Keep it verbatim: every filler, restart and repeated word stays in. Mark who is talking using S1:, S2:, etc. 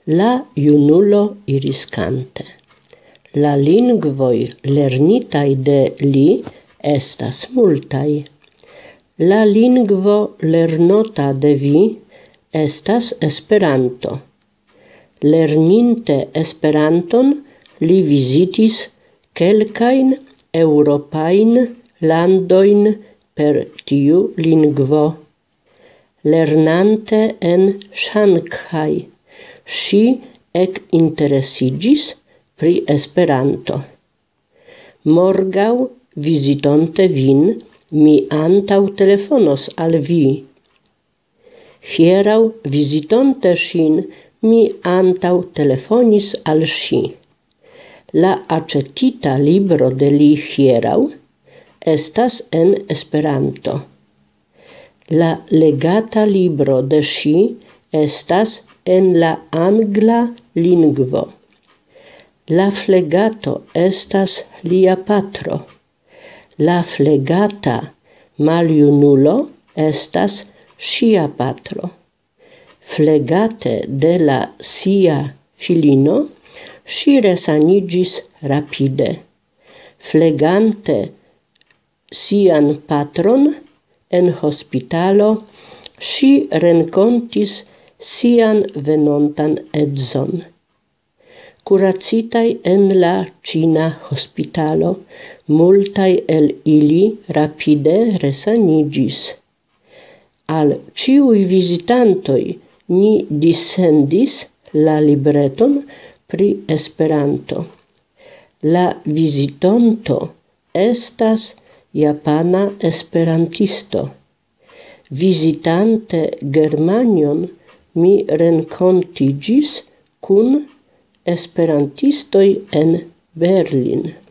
S1: La junulo iris cante. La lingvoi lernitai de li estas multai. La lingvo lernota de vi estas Esperanto. Lerninte Esperanton, li visitis kelkain europain landoin per tiu lingvo. Lernante en Shanghai, si ec interesigis pri Esperanto. Morgau, visitonte vin, mi antau telefonos al vi. Hierau, visitonte sin, mi antau telefonis al si. La acetita libro de li hierau estas en Esperanto. La legata libro de si estas en la angla lingvo. La flegato estas lia patro. La flegata maljunulo estas sia patro. Flegate de la sia filino, si resanigis rapide. Flegante sian patron en hospitalo, si rencontis sian venontan edzon. Curacitai en la Cina hospitalo, multai el ili rapide resanigis. Al ciui visitantoi ni dissendis la libreton pri Esperanto. La visitonto estas japana esperantisto. Visitante Germanion, mi rencontigis cun esperantistoi en Berlin.